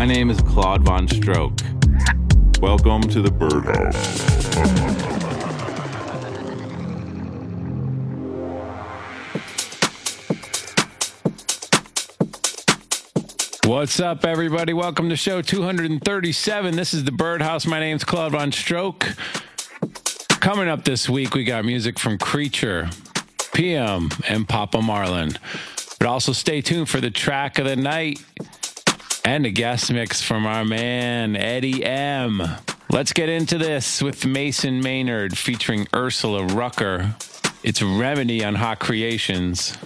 My name is Claude Von Stroke. Welcome to the Birdhouse. What's up, everybody? Welcome to show 237. This is the Birdhouse. My name's Claude Von Stroke. Coming up this week, we got music from Creature, PM, and Papa Marlin. But also stay tuned for the track of the night and a guest mix from our man, Eddie M. Let's get into this with Mason Maynard featuring Ursula Rucker. It's Remedy on Hot Creations.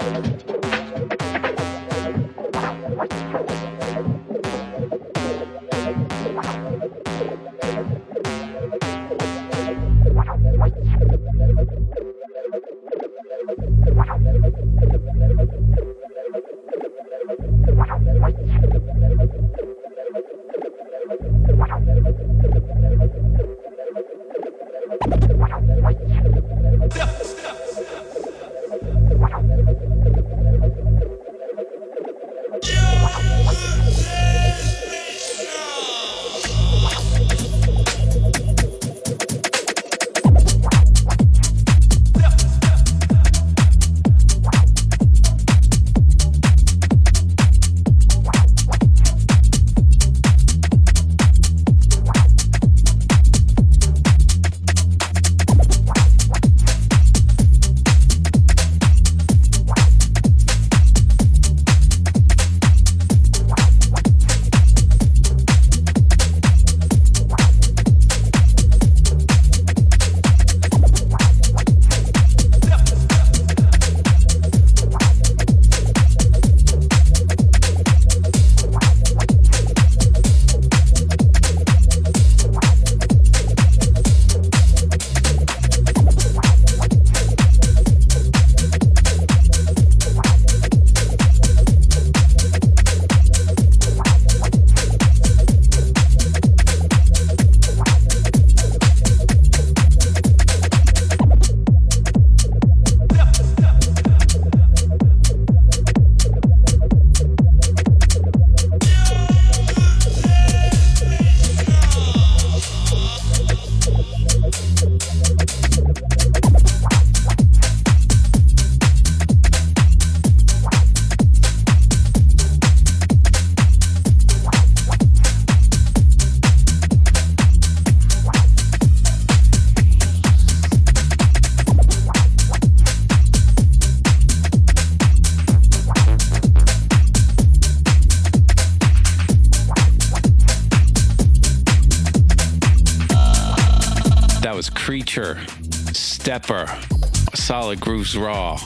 Was Creature, Stepper, Solid Grooves Raw.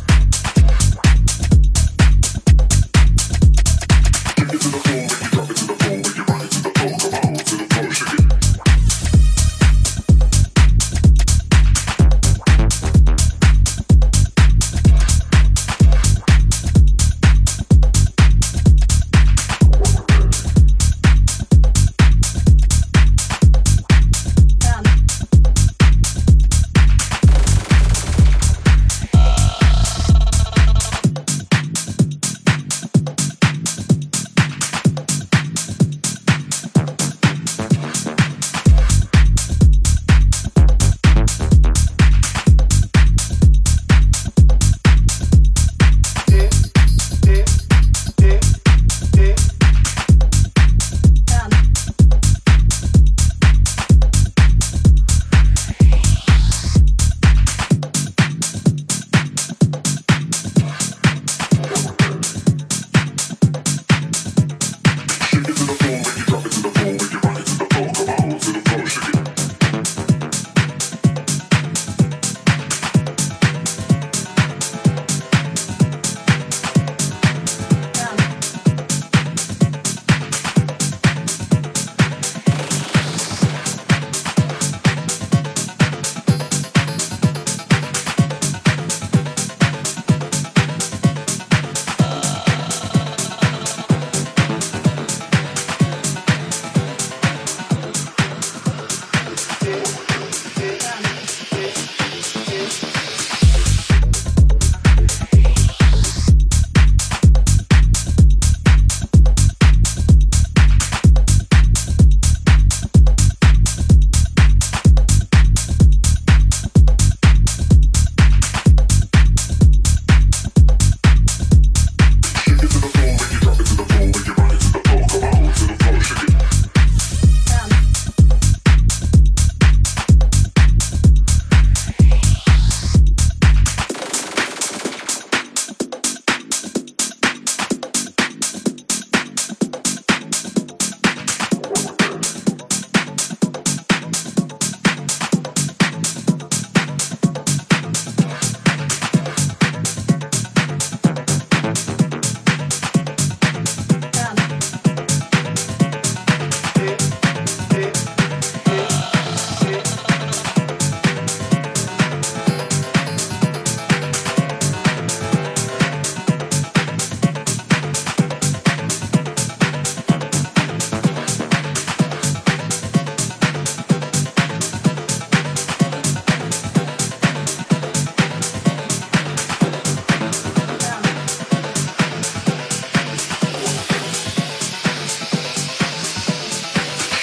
Drop it to the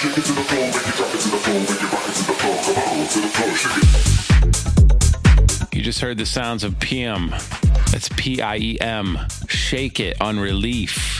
You just heard the sounds of PM. That's P-I-E-M. Shake It on Relief.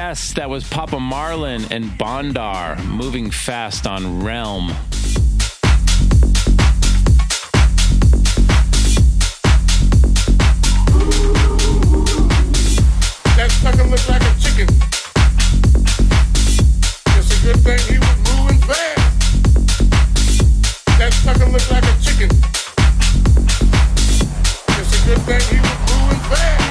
Yes, that was Papa Marlin and Bondar, Moving Fast on Realm. That sucker looked like a chicken. It's a good thing he was moving fast. That sucker looked like a chicken. It's a good thing he was moving fast.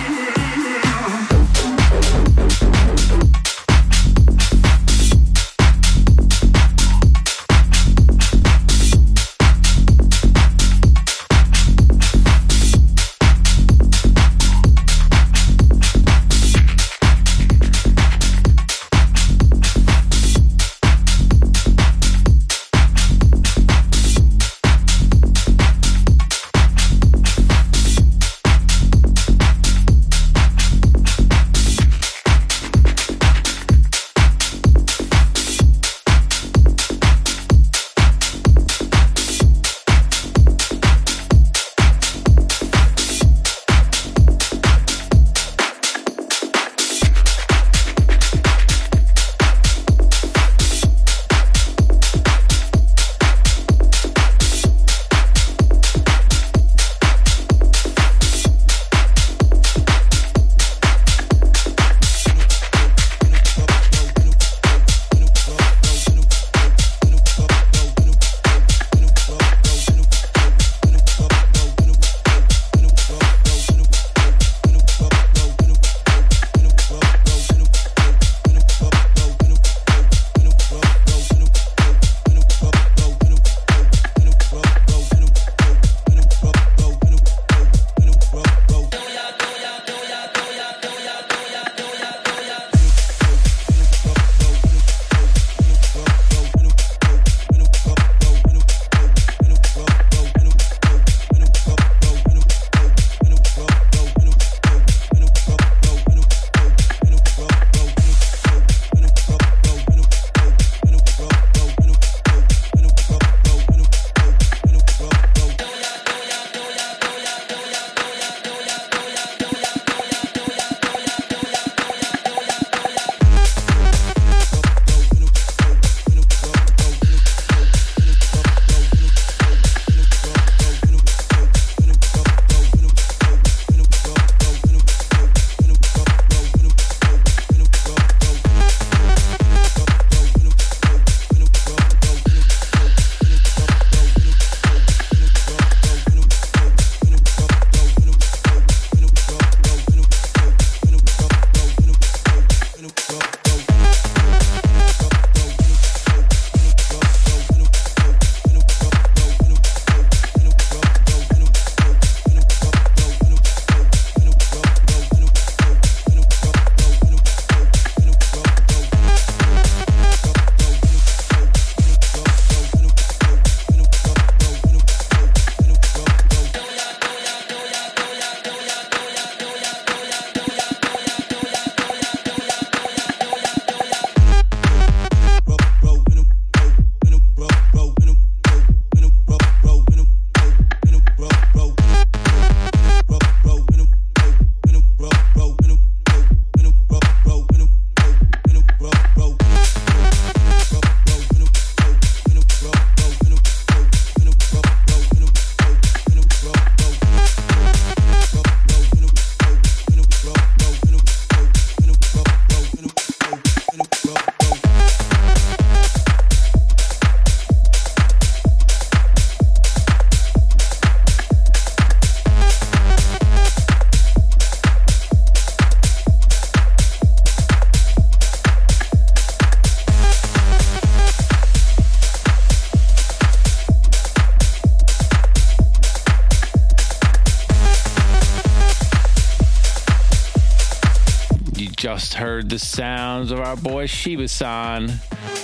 Just heard the sounds of our boy Shiba-san,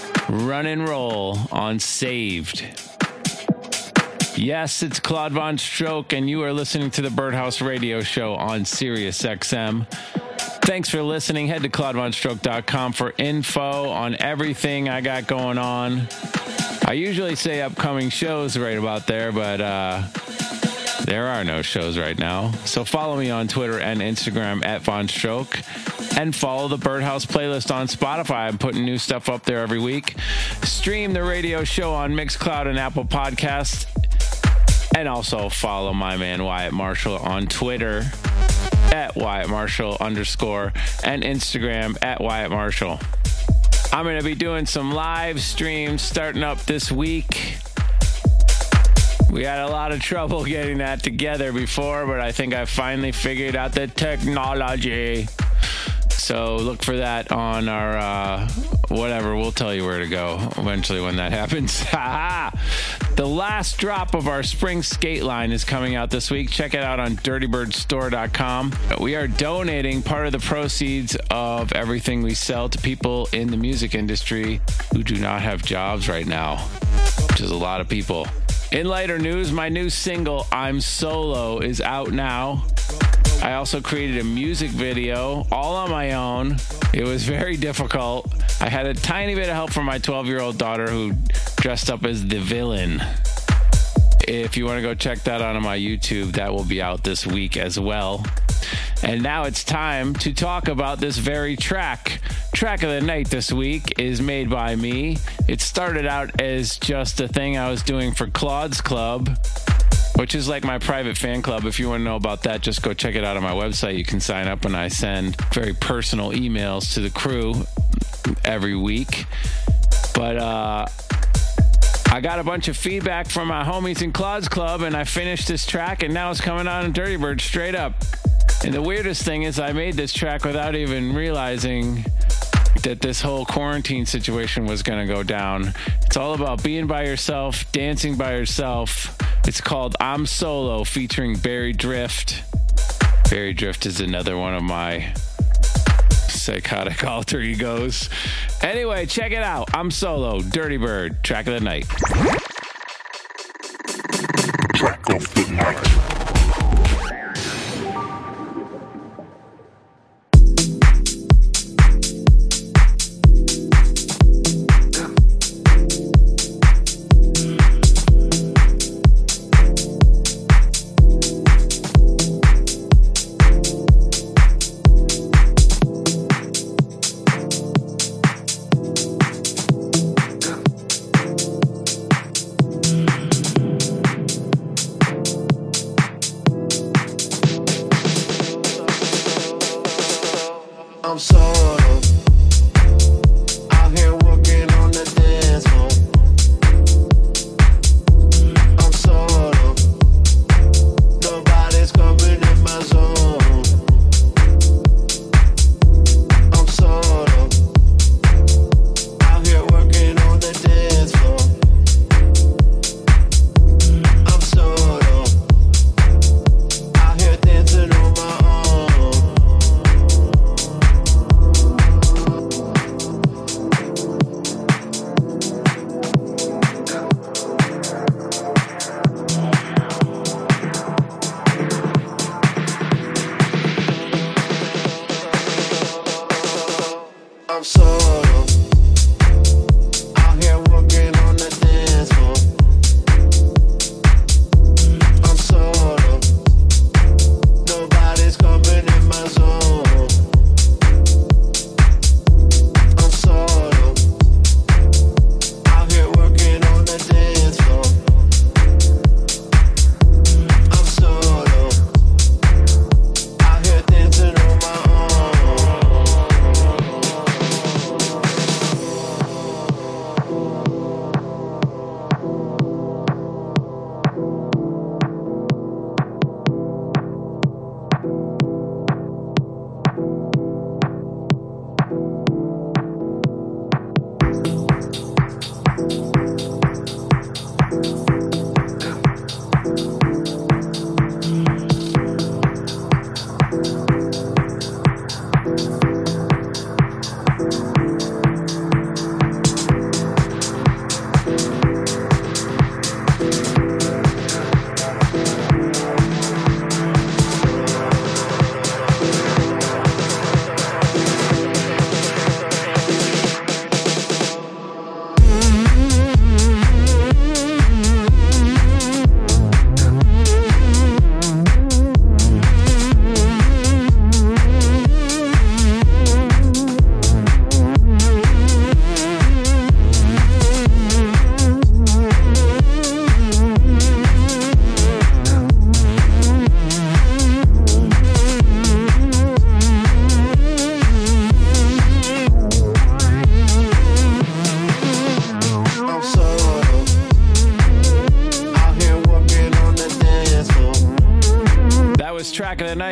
Run and Roll on Saved. Yes, it's Claude Von Stroke, and you are listening to the Birdhouse Radio Show on Sirius XM. Thanks for listening. Head to ClaudeVonStroke.com for info on everything I got going on. I usually say upcoming shows right about there, but There are no shows right now. So follow me on Twitter and Instagram at Von Stroke, and follow the Birdhouse playlist on Spotify. I'm putting new stuff up there every week. Stream the radio show on Mixcloud and Apple Podcasts. And also follow my man Wyatt Marshall on Twitter at Wyatt Marshall _ and Instagram at Wyatt Marshall. I'm going to be doing some live streams starting up this week. We had a lot of trouble getting that together before, but I think I finally figured out the technology. So look for that on our whatever. We'll tell you where to go eventually when that happens. The last drop of our spring skate line is coming out this week. Check it out on dirtybirdstore.com. We are donating part of the proceeds of everything we sell to people in the music industry who do not have jobs right now, which is a lot of people. In lighter news, my new single, I'm Solo, is out now. I also created a music video all on my own. It was very difficult. I had a tiny bit of help from my 12-year-old daughter who dressed up as the villain. If you want to go check that out on my YouTube, that will be out this week as well. And now it's time to talk about this very track. Track of the night this week is made by me. It started out as just a thing I was doing for Claude's Club, which is like my private fan club. If you want to know about that, just go check it out on my website. You can sign up, and I send very personal emails to the crew every week. But I got a bunch of feedback from my homies in Claude's Club, and I finished this track, and now it's coming out on Dirty Bird straight up. And the weirdest thing is I made this track without even realizing that this whole quarantine situation was going to go down. It's all about being by yourself, dancing by yourself. It's called I'm Solo, featuring Barry Drift. Barry Drift is another one of my psychotic alter egos. Anyway, check it out. I'm Solo, Dirty Bird, track of the night. Track of the night. I'm solo, out here working on the dance floor. I'm solo, nobody's coming in my zone. I'm solo, out here working on the dance floor. I'm solo, out here dancing on my own.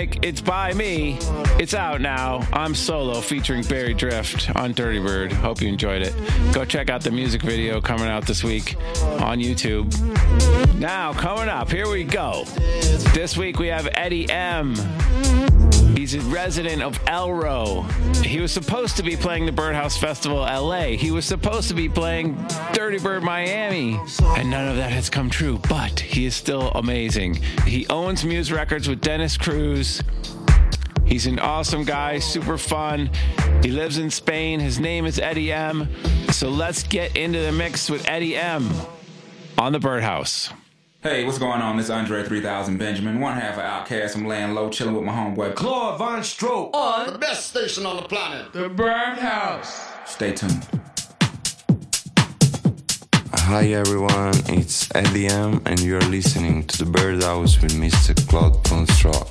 Like, it's by me. It's out now. I'm Solo featuring Barry Drift on Dirty Bird. Hope you enjoyed it. Go check out the music video coming out this week on YouTube. Now, coming up, here we go. This week we have Eddie M. He's a resident of Elro. He was supposed to be playing the Birdhouse Festival LA. He was supposed to be playing Dirty Bird Miami. And none of that has come true, but he is still amazing. He owns Muse Records with Dennis Cruz. He's an awesome guy, super fun. He lives in Spain. His name is Eddie M. So let's get into the mix with Eddie M. on the Birdhouse. Hey, what's going on? This is Andre 3000 Benjamin, one half of Outkast. I'm laying low, chilling with my homeboy Claude Von Stroke on The best station on the planet. the Birdhouse. Stay tuned. Hi everyone, it's Eddie M and you're listening to the Birdhouse with Mr. Claude Von Stroke.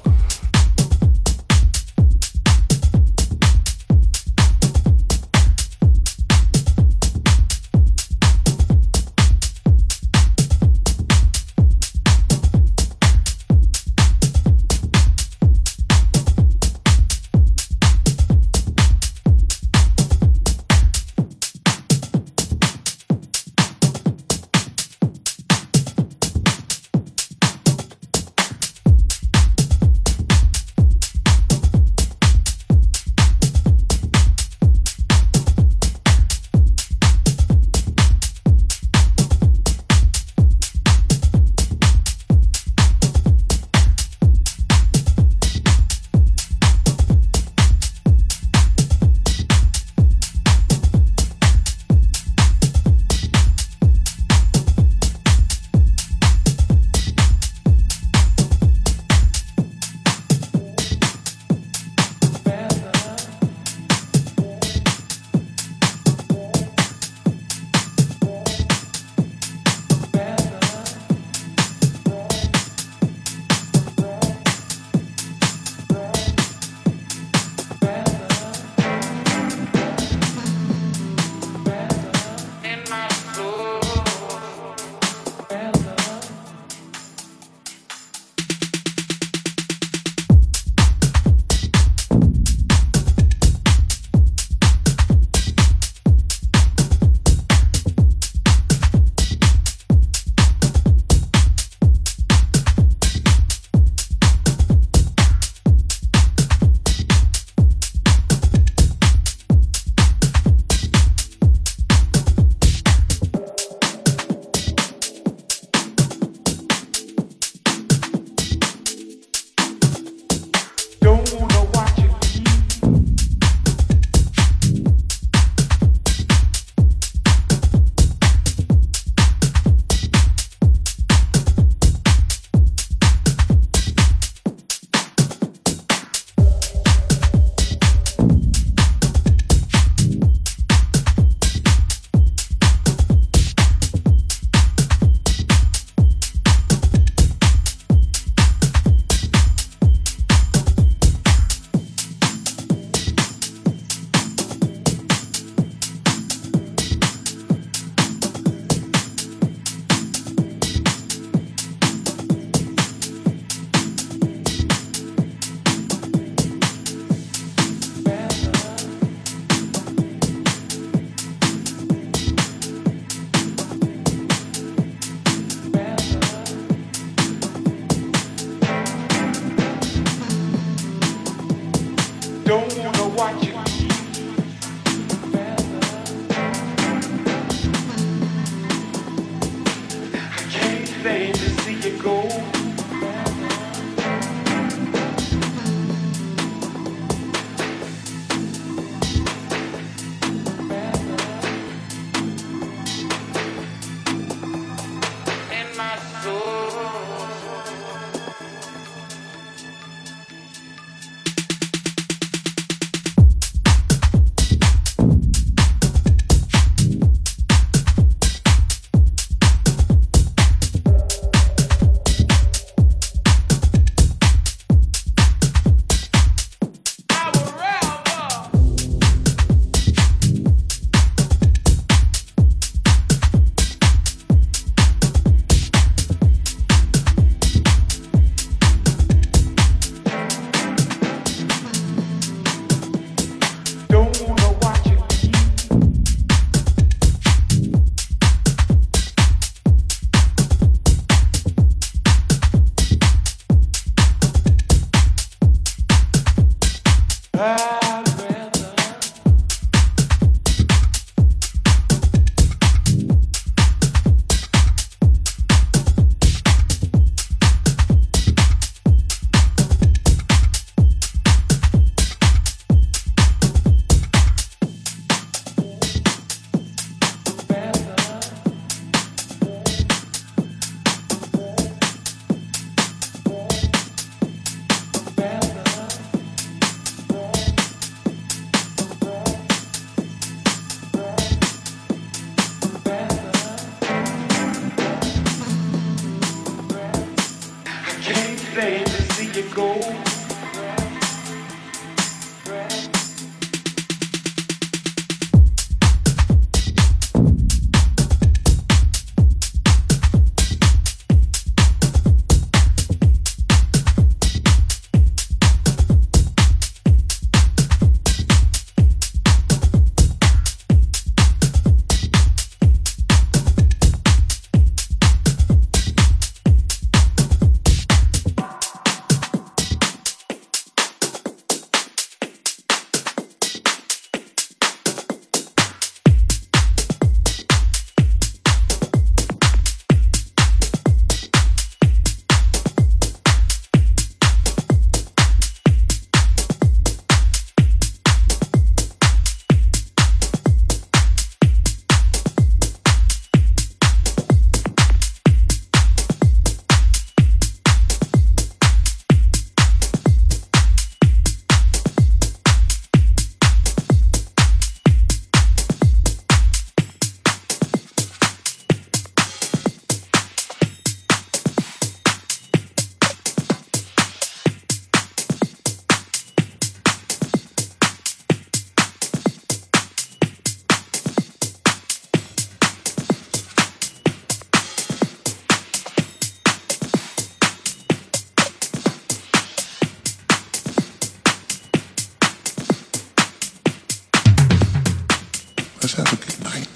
Let's have a good night.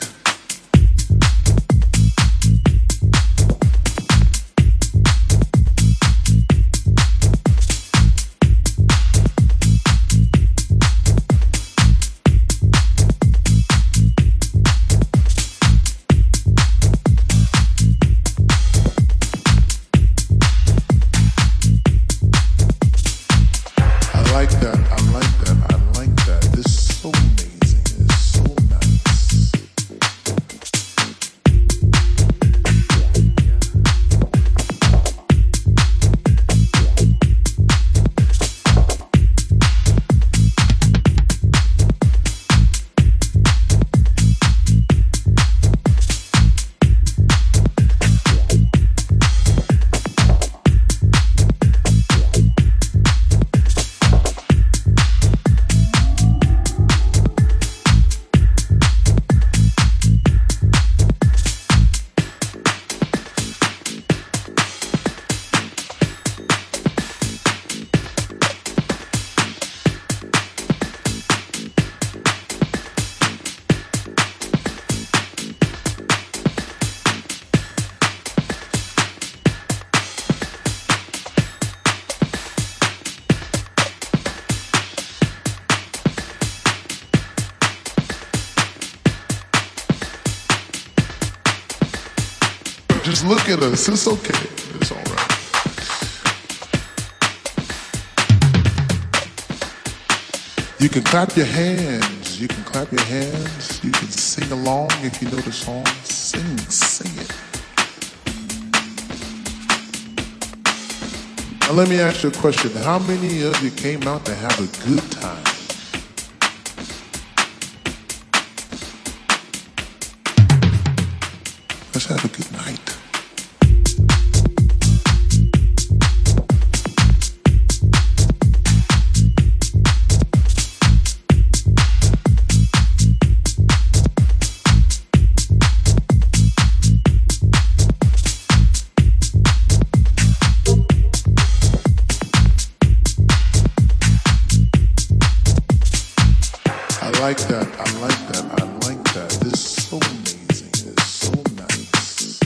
Just look at us. It's okay. It's all right. You can clap your hands. You can clap your hands. You can sing along if you know the song. Sing it. Now let me ask you a question. How many of you came out to have a good time? Let's have a good night. I like that. This is so amazing. It's so nice.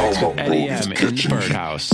mix with Eddie M in the Birdhouse.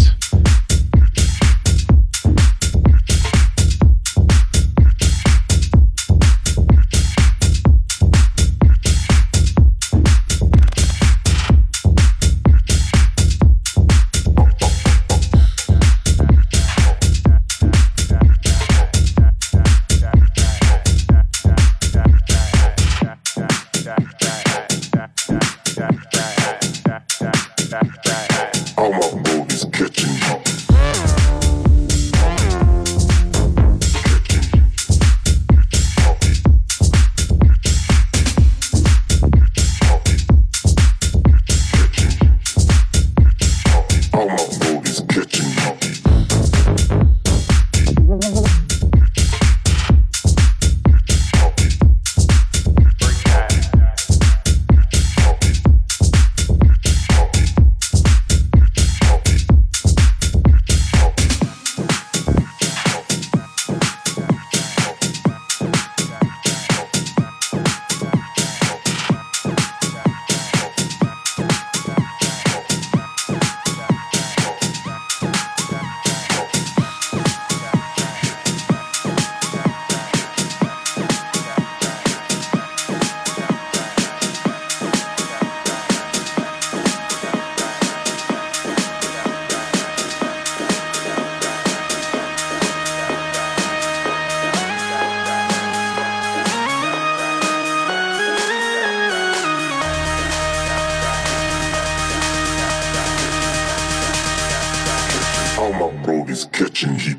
Catching heat.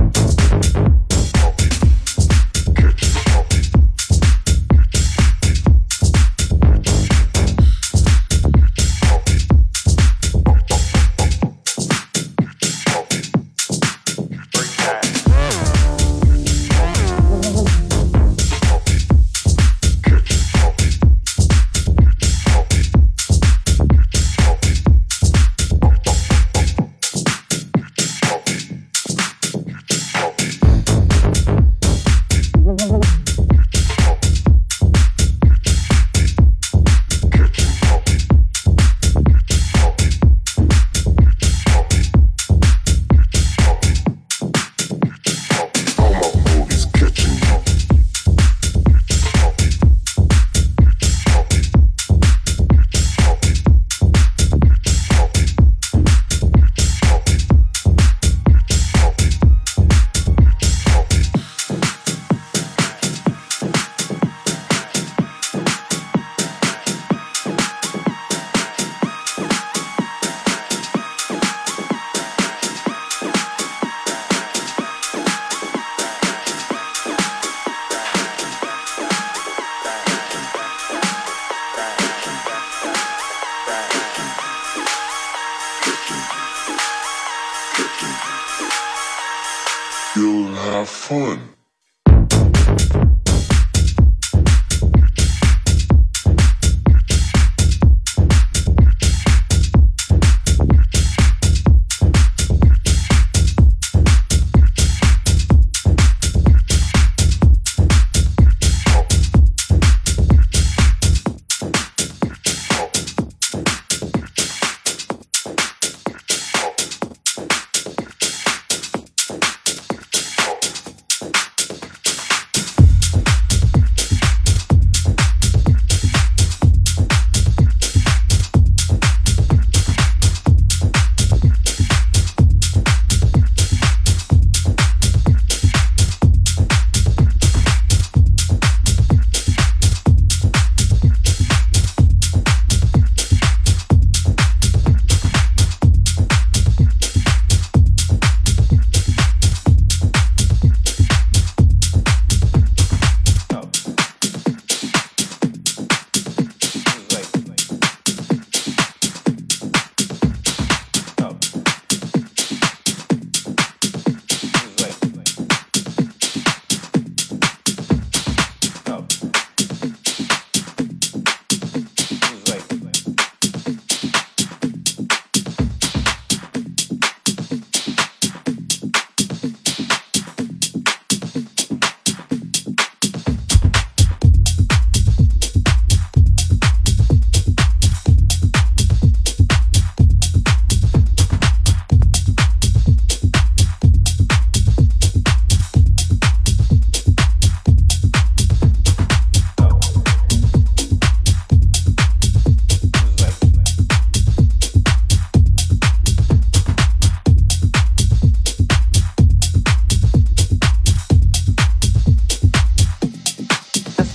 You'll have fun.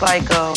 like a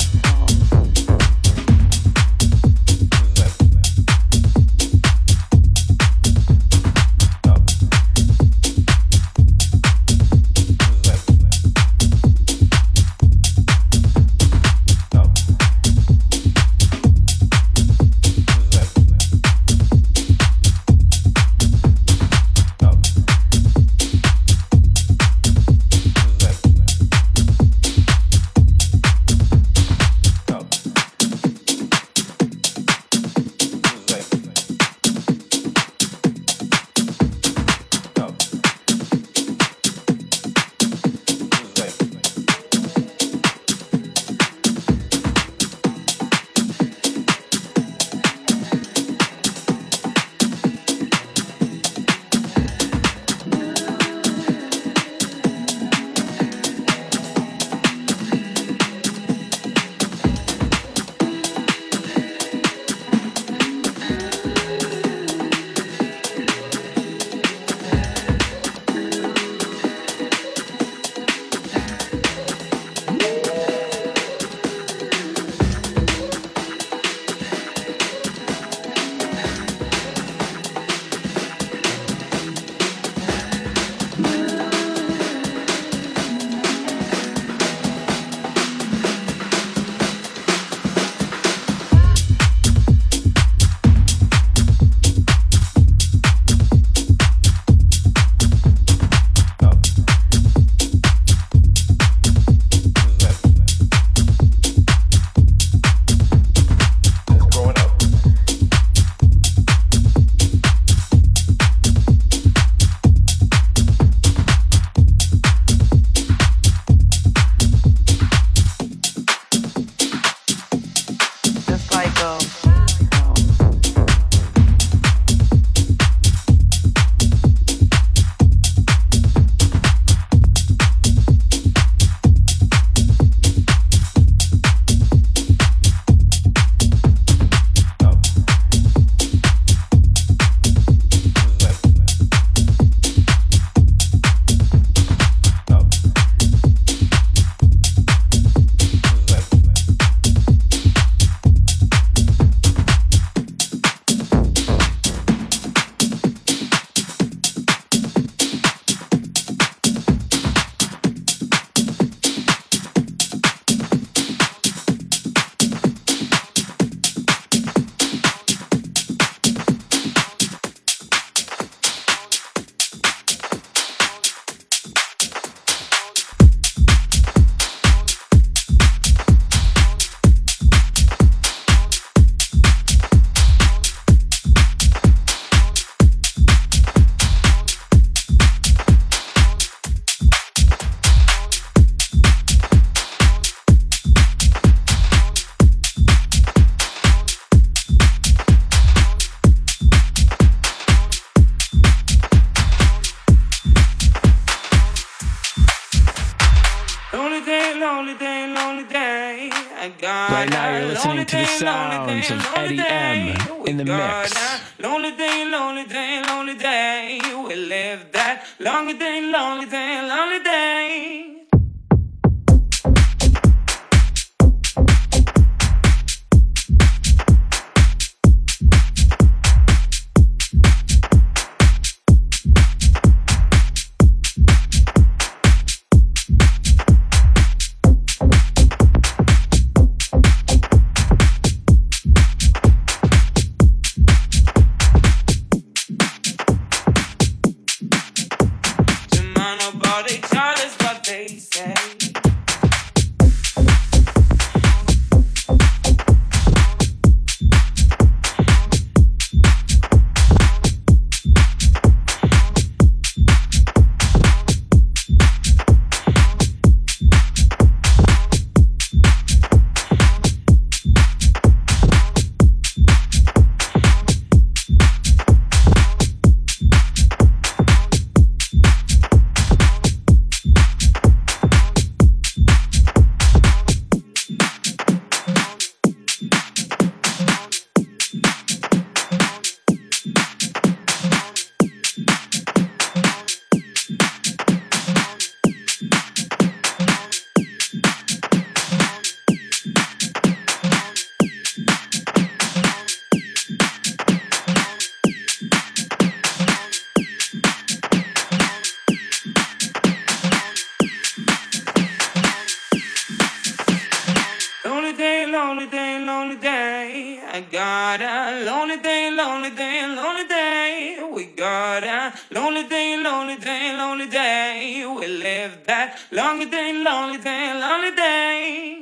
Right now you're listening to the sounds of Eddie M in the mix. Lonely day, lonely day, lonely day. We live that lonely day, lonely day, lonely day. Nobody tell us what they lonely day, lonely day. I got a lonely day, lonely day, lonely day. We got a lonely day, lonely day, lonely day. We live that lonely day, lonely day, lonely day.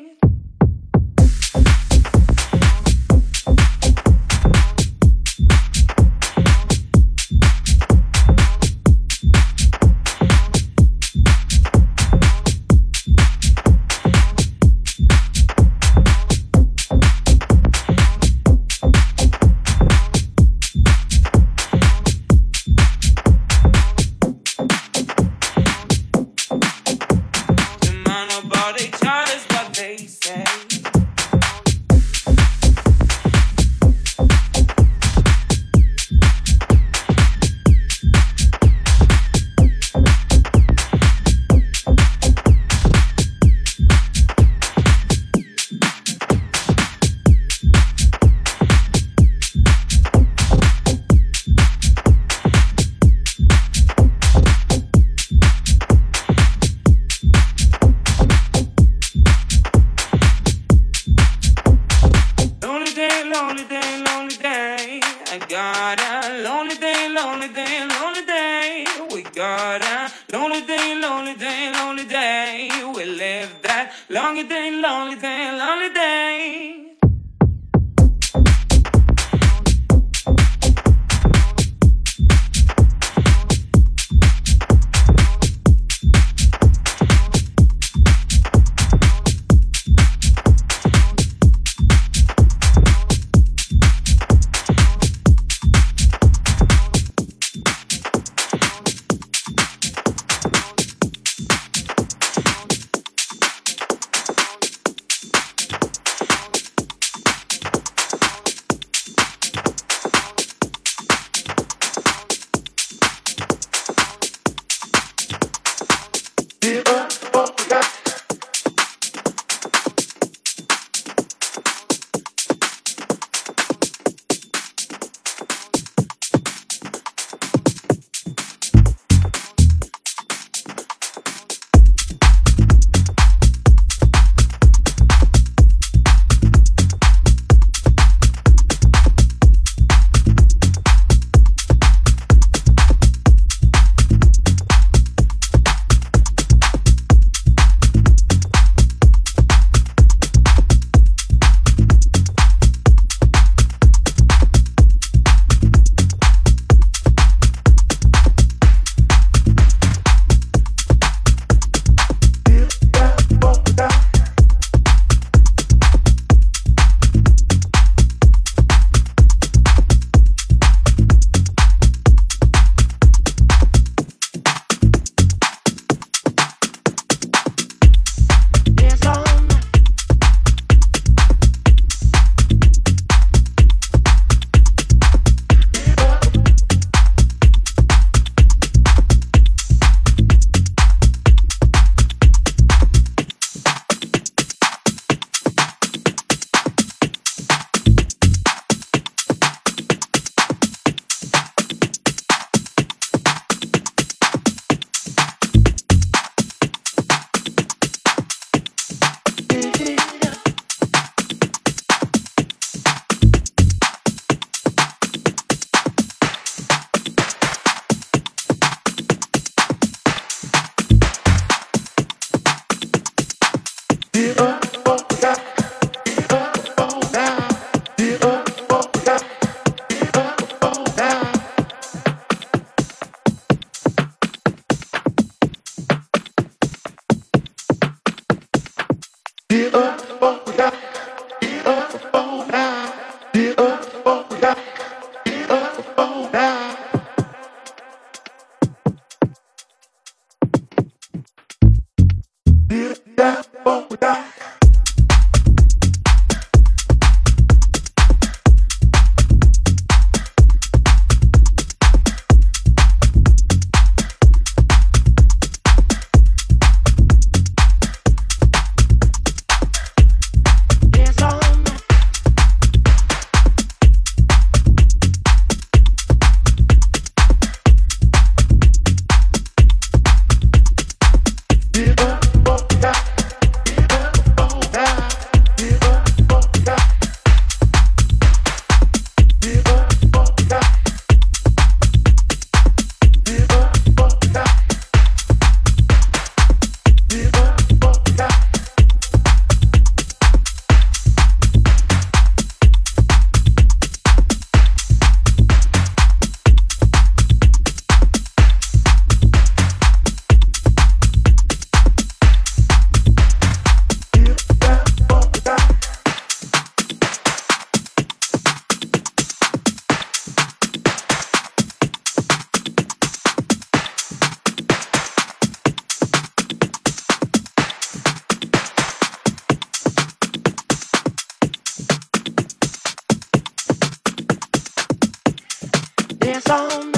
dance all night.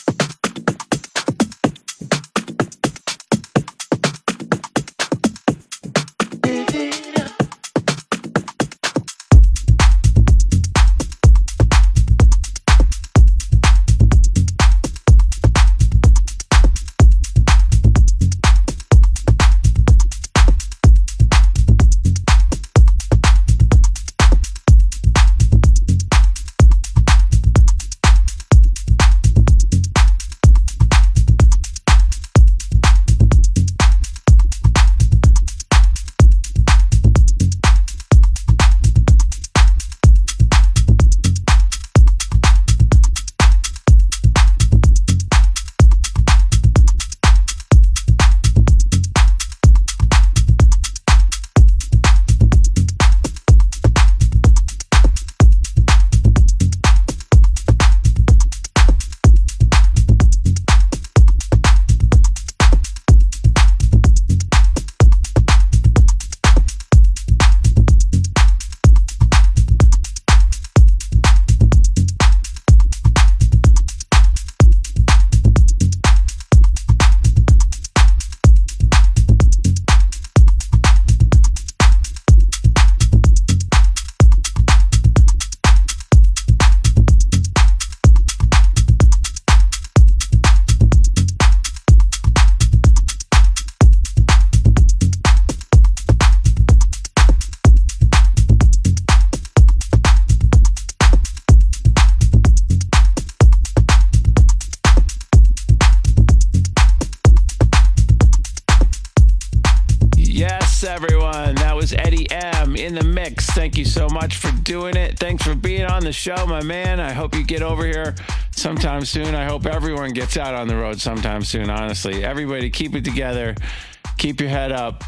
Everyone, that was Eddie M in the mix. Thank you so much for doing it. Thanks for being on the show, my man. I hope you get over here sometime soon. I hope everyone gets out on the road sometime soon, honestly. Everybody, keep it together. Keep your head up.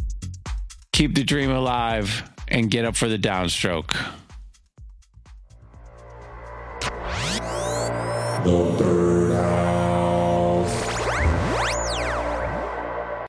Keep the dream alive and get up for the downstroke. The